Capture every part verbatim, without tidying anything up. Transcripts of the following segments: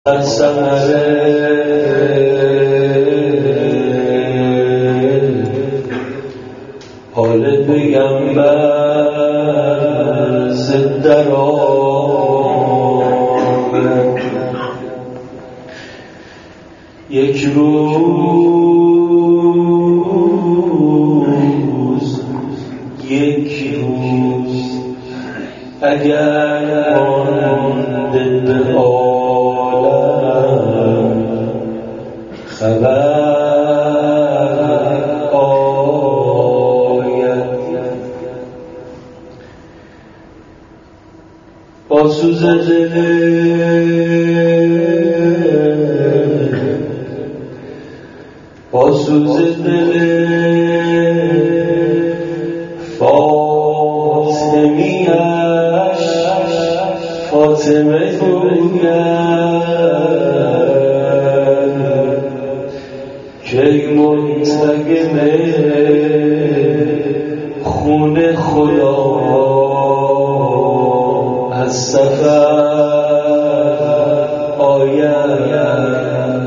سمره حال پیغمبر زنده را یک روز یک روز اگر مانده به عالم خبر آید با سوز دل با سوز دل فاطمیش فاطمه گوید که ای منتقم خون خدا از سفر آید.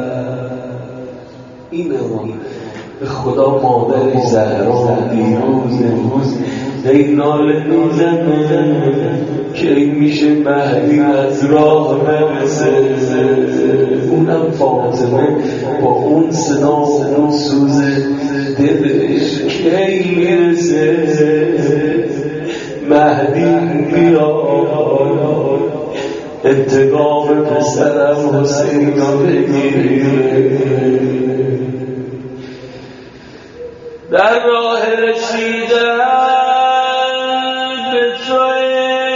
این به خدا مادر زهرا دیروز امروز این ناله میزنه که این میشه مهدی از راه برسه، اونم فاطمه با اون صدا و اون سوز دلش کی میرسه مهدی بیاد انتقام پسرم حسین را بگیره. در راه رسیدن به توی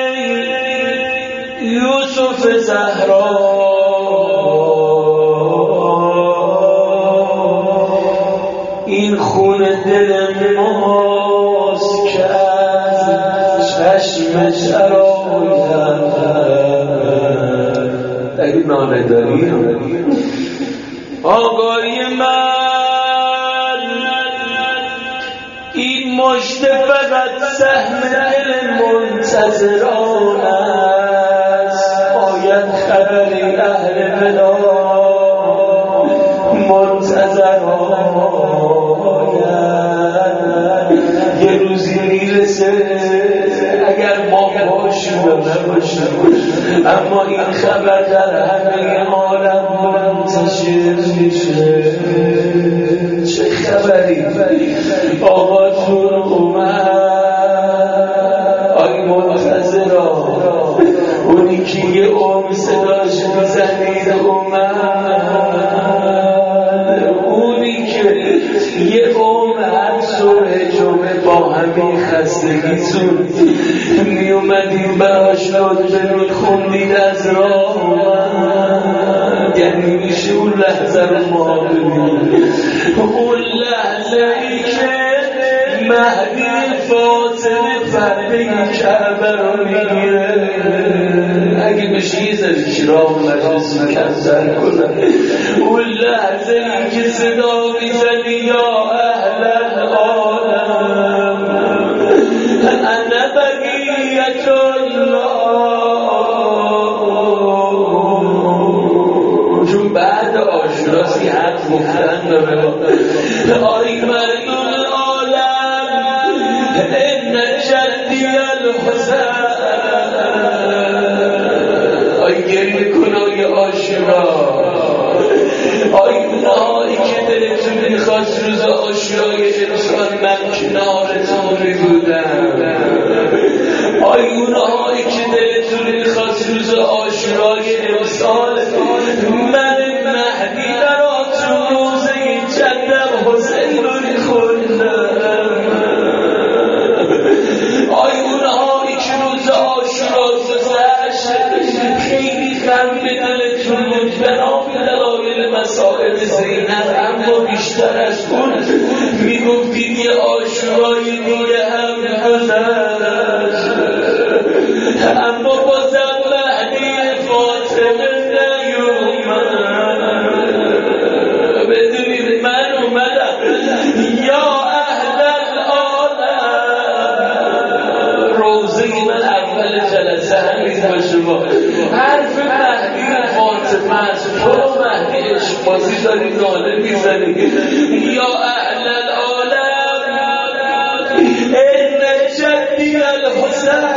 یوسف زهرا این خون دل ماست که از چشمش آید. اگه نانه داری آقای من این مژده فقط سهم دل منتظران است. آید خبری اهل بلا منتظران آید. یه روزی میرسه اگر ما باشیم و نباشیم، اما این خبر در همه عالم منتشر میشه. چه خبری؟ آقاتون اومد، آی منتظرا، اونی که یه عمر صداش میزنید اومد، اونی که یه عمر هر صبح جمعه با همین خستگیتون میومدیم براش لطفه میخوندید از راه اومد. یعنی میشه اون لحظه رو ما ببینیم، اون لحظه ای که مهدی فاطمه پرده کعبه رو میگیره. اگه بشه یه ذره کرام مجلس رو کمتر کنم. اون لحظه ای که صدا میزنی یا اهل العالم انا بقیت الله. چون بعد آشراسی حرف گفتن داره آی مردم عالم ان جدی الحسین. آی گریه کن آی آشورا، آی اونهایی که دلتون میخواست روز آشورای انسان من کنارتون بودم، آی اونهایی که دلتون میخواست روز آشورای امسال من مهدی براتون روزه جدم حسین رو میخوندم، آی اونهایی که روز آشورا گذشت خیلی غم به دلتون بود بنا به دلایل مسائل زینب، اما بیشتر از اون میگفتید یه آشورای دیگه هم گذشت، اما بازم مهدی فاطمه نیومد. بدونید من اومدم یا اهل العالم. روزه من اول جلسه همین باشه با حرف مهدی فاطمه است. تو مهدی عشق بازی داری ناله میزنی یا اهل العالم این جدی الحسن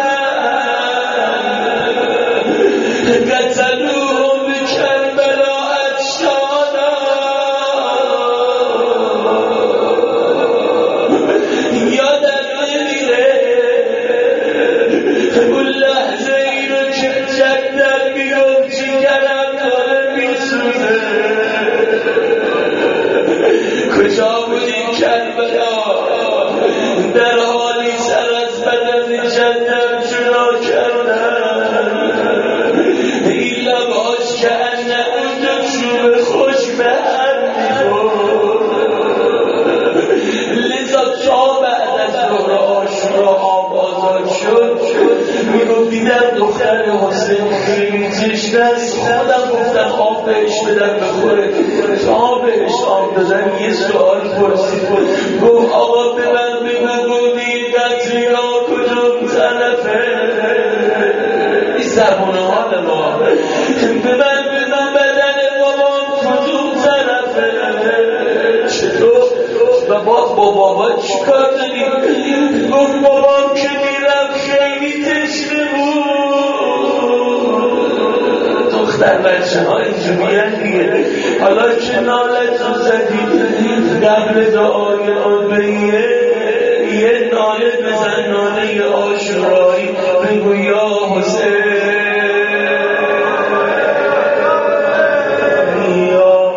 قتلوه بکربلا اجشانا یادم نمیره اون لحظه ای رو که جدم میگفت جگرم داره میسوزه کجا بودی کربلا در حالی سر از بدن جدم جدا کردم این لباش که انه اون چوب خوش به هم میخورد لذا تا بعد از ظهر عاشورا آب آزاد شد میگفت دیدم دختر حسین خیلی تشنه است خودم گفتم آب بهش بدم بخوره تا بهش آب دادم یه سوال پرسید گفت آقا به من بگو بودی قتلیا کدوم طرفه این زبون حال ما به من بگو بدن بابام کدوم طرفه چطور و باز با بابا چی کار داری گفت بابام که میرم خیلی تشنه بود دختر بچه ها اینجوری دیگه حالا که نالت رو زدی قبل دعای آبیه یه ناله بزن ناله عاشورایی بگو یا حسین